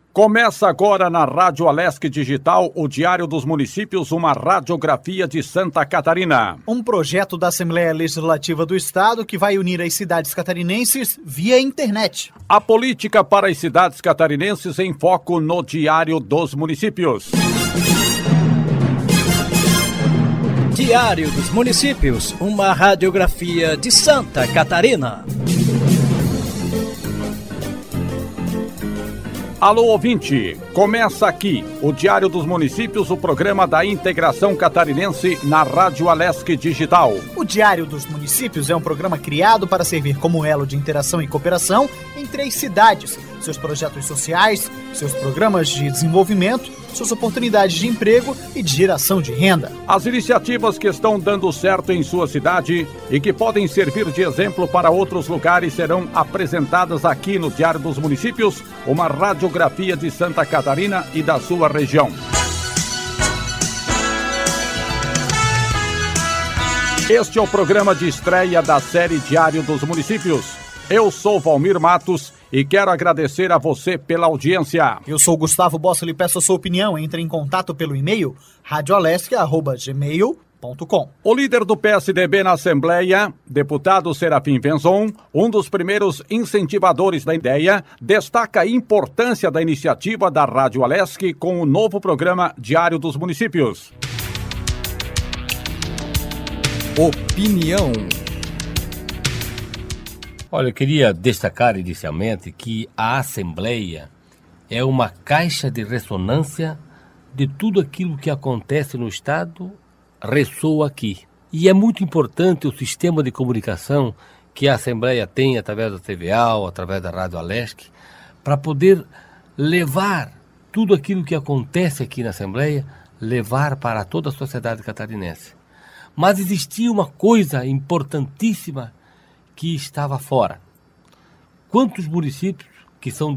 Começa agora na Rádio Alesc Digital, o Diário dos Municípios, uma radiografia de Santa Catarina. Um projeto da Assembleia Legislativa do Estado que vai unir as cidades catarinenses via internet. A política para as cidades catarinenses em foco no Diário dos Municípios. Diário dos Municípios, uma radiografia de Santa Catarina. Alô, ouvinte! Começa aqui o Diário dos Municípios, o programa da integração catarinense na Rádio Alesc Digital. O Diário dos Municípios é um programa criado para servir como elo de interação e cooperação entre as cidades, seus projetos sociais, seus programas de desenvolvimento, suas oportunidades de emprego e de geração de renda. As iniciativas que estão dando certo em sua cidade e que podem servir de exemplo para outros lugares serão apresentadas aqui no Diário dos Municípios, uma radiografia de Santa Catarina e da sua região. Este é o programa de estreia da série Diário dos Municípios. Eu sou Valmir Matos e quero agradecer a você pela audiência. Eu sou Gustavo Bossoli e peço a sua opinião. Entre em contato pelo e-mail radioalesc@gmail.com. O líder do PSDB na Assembleia, deputado Serafim Venzon, um dos primeiros incentivadores da ideia, destaca a importância da iniciativa da Rádio Alesc com o novo programa Diário dos Municípios. Opinião. Olha, eu queria destacar inicialmente que a Assembleia é uma caixa de ressonância de tudo aquilo que acontece no Estado, ressoa aqui. E é muito importante o sistema de comunicação que a Assembleia tem através da TVA, através da Rádio Alesc, para poder levar tudo aquilo que acontece aqui na Assembleia, levar para toda a sociedade catarinense. Mas existia uma coisa importantíssima que estava fora. Quantos municípios, que são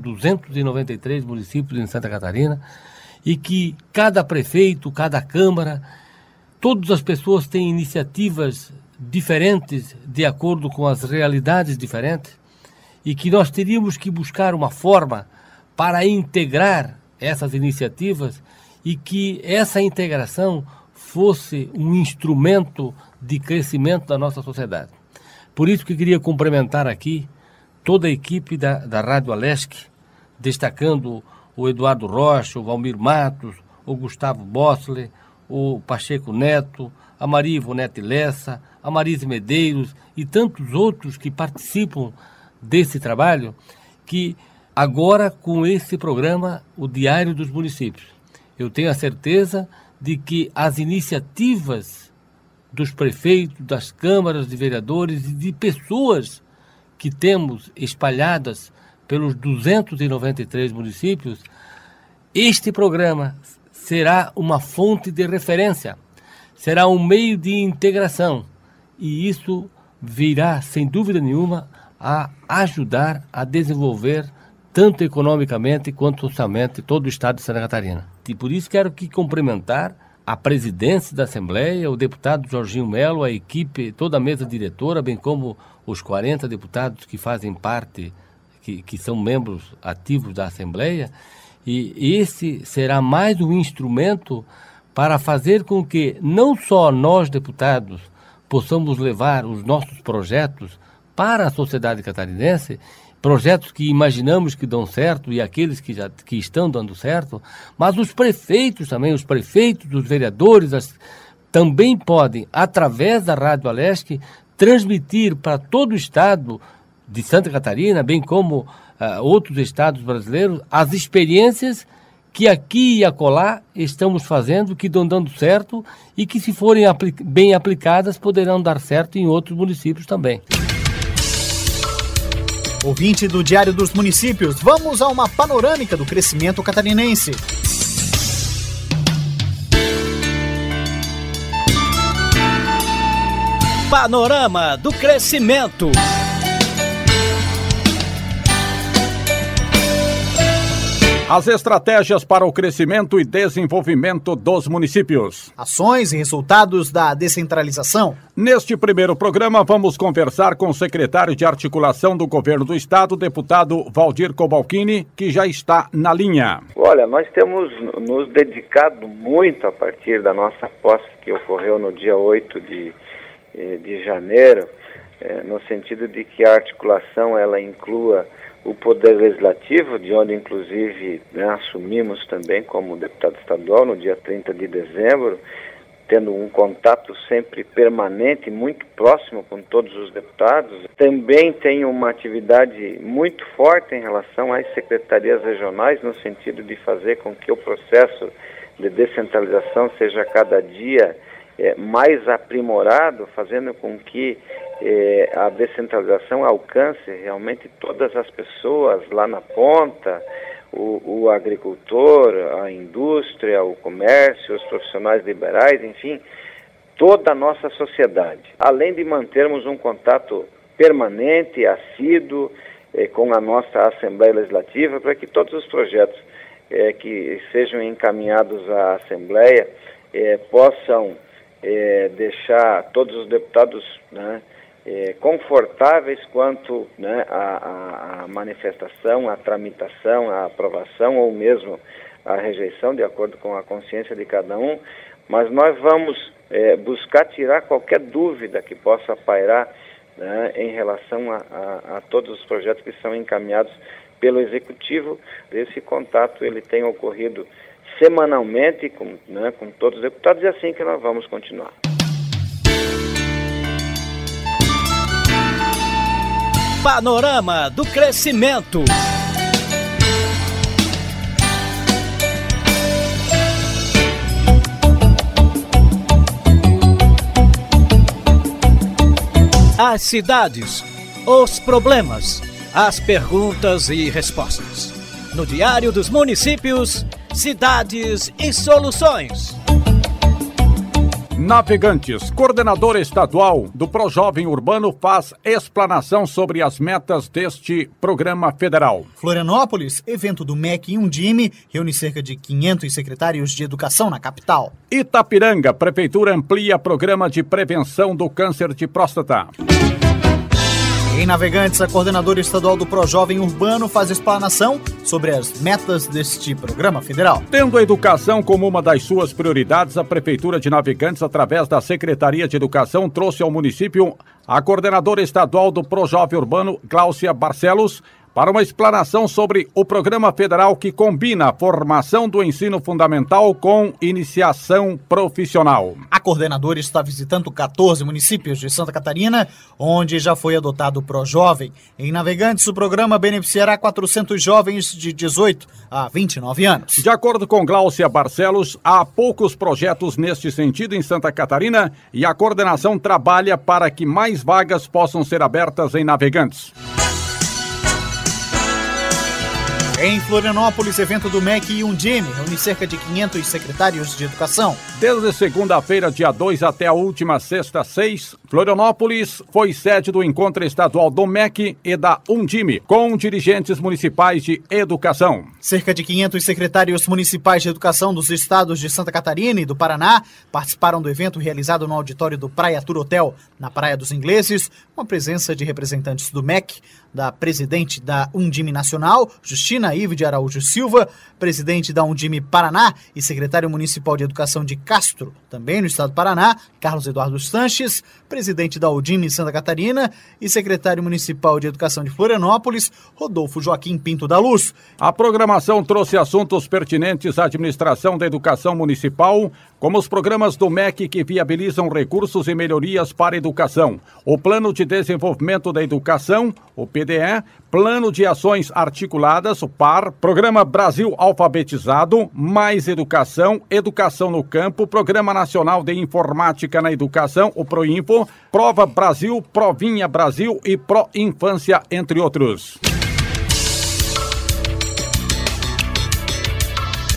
293 municípios em Santa Catarina, e que cada prefeito, cada câmara, todas as pessoas têm iniciativas diferentes de acordo com as realidades diferentes, e que nós teríamos que buscar uma forma para integrar essas iniciativas e que essa integração fosse um instrumento de crescimento da nossa sociedade. Por isso que eu queria cumprimentar aqui toda a equipe da Rádio Alesc, destacando o Eduardo Rocha, o Valmir Matos, o Gustavo Bossoli, o Pacheco Neto, a Maria Ivonete Lessa, a Marise Medeiros e tantos outros que participam desse trabalho, que agora com esse programa, o Diário dos Municípios, eu tenho a certeza de que as iniciativas dos prefeitos, das câmaras de vereadores e de pessoas que temos espalhadas pelos 293 municípios, este programa será uma fonte de referência, será um meio de integração e isso virá, sem dúvida nenhuma, a ajudar a desenvolver tanto economicamente quanto socialmente todo o estado de Santa Catarina. E por isso quero cumprimentar a presidência da Assembleia, o deputado Jorginho Melo, a equipe, toda a mesa diretora, bem como os 40 deputados que fazem parte, que são membros ativos da Assembleia, e esse será mais um instrumento para fazer com que não só nós, deputados, possamos levar os nossos projetos para a sociedade catarinense, projetos que imaginamos que dão certo e aqueles que estão dando certo, mas os prefeitos também, os prefeitos, os vereadores, também podem, através da Rádio Alesc, transmitir para todo o estado de Santa Catarina, bem como outros estados brasileiros, as experiências que aqui e acolá estamos fazendo, que estão dando certo e que, se forem bem aplicadas, poderão dar certo em outros municípios também. Ouvinte do Diário dos Municípios, vamos a uma panorâmica do crescimento catarinense. Panorama do Crescimento. As estratégias para o crescimento e desenvolvimento dos municípios. Ações e resultados da descentralização. Neste primeiro programa, vamos conversar com o secretário de Articulação do Governo do Estado, deputado Valdir Cobalcini, que já está na linha. Olha, nós temos nos dedicado muito a partir da nossa posse, que ocorreu no dia 8 de janeiro, no sentido de que a articulação ela inclua o Poder Legislativo, de onde inclusive assumimos também como deputado estadual no dia 30 de dezembro, tendo um contato sempre permanente, muito próximo com todos os deputados. Também tem uma atividade muito forte em relação às secretarias regionais, no sentido de fazer com que o processo de descentralização seja cada dia mais aprimorado, fazendo com que a descentralização alcance realmente todas as pessoas lá na ponta, o agricultor, a indústria, o comércio, os profissionais liberais, enfim, toda a nossa sociedade. Além de mantermos um contato permanente, assíduo, com a nossa Assembleia Legislativa, para que todos os projetos que sejam encaminhados à Assembleia possam deixar todos os deputados confortáveis quanto à manifestação, à tramitação, à aprovação ou mesmo à rejeição, de acordo com a consciência de cada um, mas nós vamos buscar tirar qualquer dúvida que possa pairar em relação a todos os projetos que são encaminhados pelo Executivo. Esse contato ele tem ocorrido semanalmente com todos os deputados, e assim que nós vamos continuar. Panorama do Crescimento. As cidades, os problemas, as perguntas e respostas. No Diário dos Municípios, Cidades e Soluções. Navegantes, coordenador estadual do ProJovem Urbano, faz explanação sobre as metas deste programa federal. Florianópolis, evento do MEC e Undime, reúne cerca de 500 secretários de educação na capital. Itapiranga, prefeitura amplia programa de prevenção do câncer de próstata. Em Navegantes, a coordenadora estadual do ProJovem Urbano faz explanação sobre as metas deste programa federal. Tendo a educação como uma das suas prioridades, a Prefeitura de Navegantes, através da Secretaria de Educação, trouxe ao município a coordenadora estadual do ProJovem Urbano, Gláucia Barcelos, para uma explanação sobre o programa federal que combina a formação do ensino fundamental com iniciação profissional. A coordenadora está visitando 14 municípios de Santa Catarina, onde já foi adotado o ProJovem. Em Navegantes, o programa beneficiará 400 jovens de 18 a 29 anos. De acordo com Gláucia Barcelos, há poucos projetos neste sentido em Santa Catarina e a coordenação trabalha para que mais vagas possam ser abertas em Navegantes. Em Florianópolis, evento do MEC e Undime reúne cerca de 500 secretários de educação. Desde segunda-feira, dia 2 até a última sexta, 6, Florianópolis foi sede do encontro estadual do MEC e da Undime, com dirigentes municipais de educação. Cerca de 500 secretários municipais de educação dos estados de Santa Catarina e do Paraná participaram do evento realizado no auditório do Praia Tour Hotel, na Praia dos Ingleses, com a presença de representantes do MEC, da presidente da Undime Nacional, Justina Ive de Araújo Silva, presidente da Undime Paraná e secretário municipal de educação de Castro, também no estado do Paraná, Carlos Eduardo Sanches, presidente da Undime Santa Catarina e secretário municipal de educação de Florianópolis, Rodolfo Joaquim Pinto da Luz. A programação trouxe assuntos pertinentes à administração da educação municipal, como os programas do MEC que viabilizam recursos e melhorias para a educação, o Plano de Desenvolvimento da Educação, o PDE, Plano de Ações Articuladas, o PAR, Programa Brasil Alfabetizado, Mais Educação, Educação no Campo, Programa Nacional de Informática na Educação, o PROINFO, Prova Brasil, Provinha Brasil e Pro-Infância, entre outros.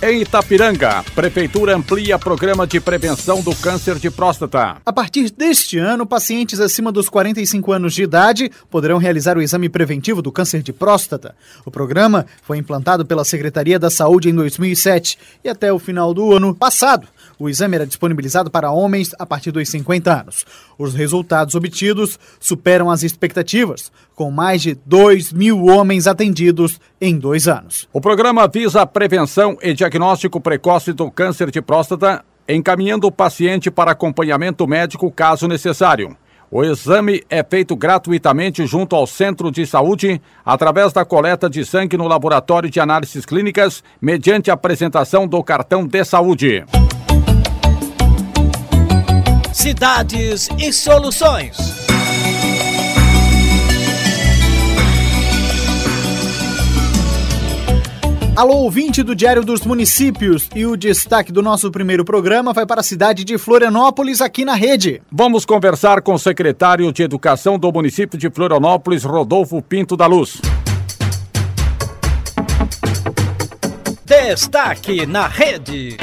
Em Itapiranga, Prefeitura amplia programa de prevenção do câncer de próstata. A partir deste ano, pacientes acima dos 45 anos de idade poderão realizar o exame preventivo do câncer de próstata. O programa foi implantado pela Secretaria da Saúde em 2007 e até o final do ano passado, o exame era disponibilizado para homens a partir dos 50 anos. Os resultados obtidos superam as expectativas, com mais de 2.000 homens atendidos em 2 anos. O programa visa a prevenção e diagnóstico precoce do câncer de próstata, encaminhando o paciente para acompanhamento médico caso necessário. O exame é feito gratuitamente junto ao centro de saúde, através da coleta de sangue no laboratório de análises clínicas, mediante a apresentação do cartão de saúde. Cidades e soluções. Alô, ouvinte do Diário dos Municípios, e o destaque do nosso primeiro programa vai para a cidade de Florianópolis, aqui na rede. Vamos conversar com o secretário de Educação do município de Florianópolis, Rodolfo Pinto da Luz. Destaque na rede.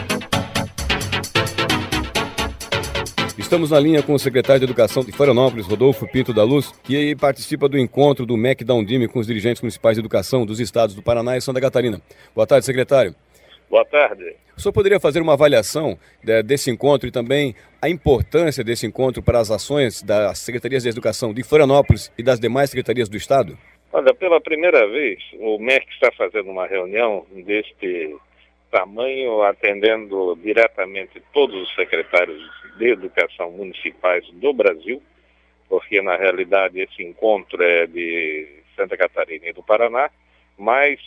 Estamos na linha com o secretário de Educação de Florianópolis, Rodolfo Pinto da Luz, que participa do encontro do MEC da Undime com os dirigentes municipais de educação dos estados do Paraná e Santa Catarina. Boa tarde, secretário. Boa tarde. O senhor poderia fazer uma avaliação desse encontro e também a importância desse encontro para as ações das secretarias de educação de Florianópolis e das demais secretarias do estado? Olha, pela primeira vez, o MEC está fazendo uma reunião deste tamanho, atendendo diretamente todos os secretários de educação municipais do Brasil, porque na realidade esse encontro é de Santa Catarina e do Paraná, mas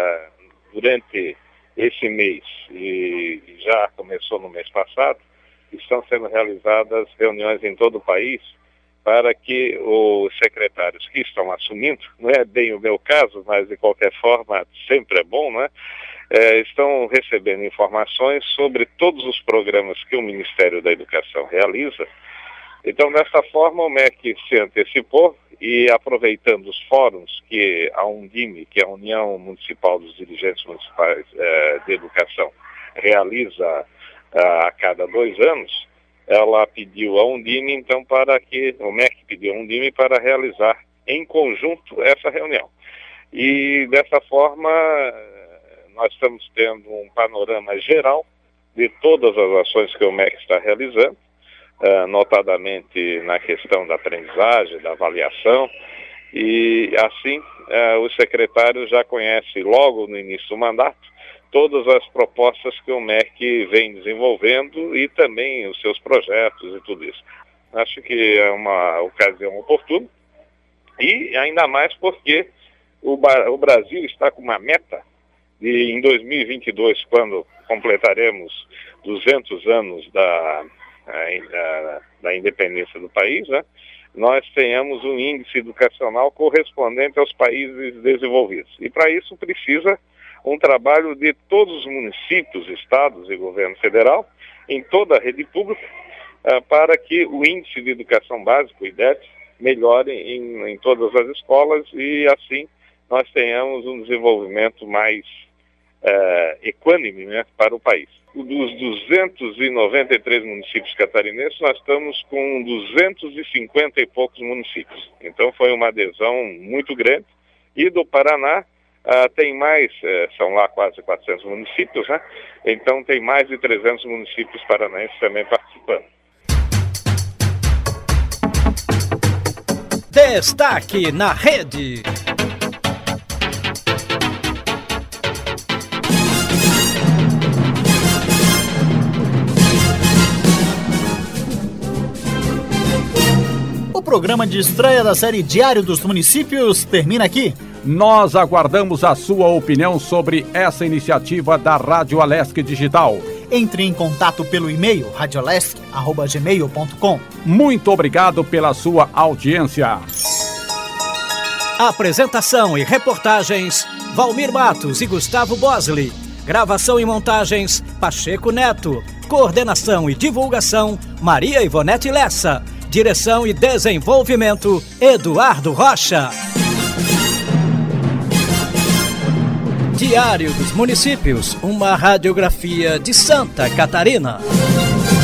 durante esse mês, e já começou no mês passado, estão sendo realizadas reuniões em todo o país para que os secretários que estão assumindo, não é bem o meu caso, mas de qualquer forma sempre é bom, né? Estão recebendo informações sobre todos os programas que o Ministério da Educação realiza. Então, dessa forma, o MEC se antecipou e, aproveitando os fóruns que a Undime, que é a União Municipal dos Dirigentes Municipais de Educação, realiza a cada 2 anos, ela pediu a Undime, então, o MEC pediu a Undime para realizar em conjunto essa reunião. E, dessa forma, nós estamos tendo um panorama geral de todas as ações que o MEC está realizando, notadamente na questão da aprendizagem, da avaliação, e assim os secretários já conhecem logo no início do mandato todas as propostas que o MEC vem desenvolvendo e também os seus projetos e tudo isso. Acho que é uma ocasião oportuna e ainda mais porque o Brasil está com uma meta de, em 2022, quando completaremos 200 anos da independência do país, né, nós tenhamos um índice educacional correspondente aos países desenvolvidos. E para isso precisa um trabalho de todos os municípios, estados e governo federal, em toda a rede pública, para que o índice de educação básica, o IDEB, melhore em todas as escolas e assim nós tenhamos um desenvolvimento mais equânime, né, para o país. Dos 293 municípios catarinenses, nós estamos com 250 e poucos municípios. Então foi uma adesão muito grande. E do Paraná tem mais, são lá quase 400 municípios, né? Então tem mais de 300 municípios paranaenses também participando. Destaque na rede. O programa de estreia da série Diário dos Municípios termina aqui. Nós aguardamos a sua opinião sobre essa iniciativa da Rádio Alesc Digital. Entre em contato pelo e-mail radiolesc@gmail.com. Muito obrigado pela sua audiência. Apresentação e reportagens: Valmir Matos e Gustavo Bosley. Gravação e montagens: Pacheco Neto. Coordenação e divulgação: Maria Ivonete Lessa. Direção e desenvolvimento: Eduardo Rocha. Diário dos Municípios, uma radiografia de Santa Catarina.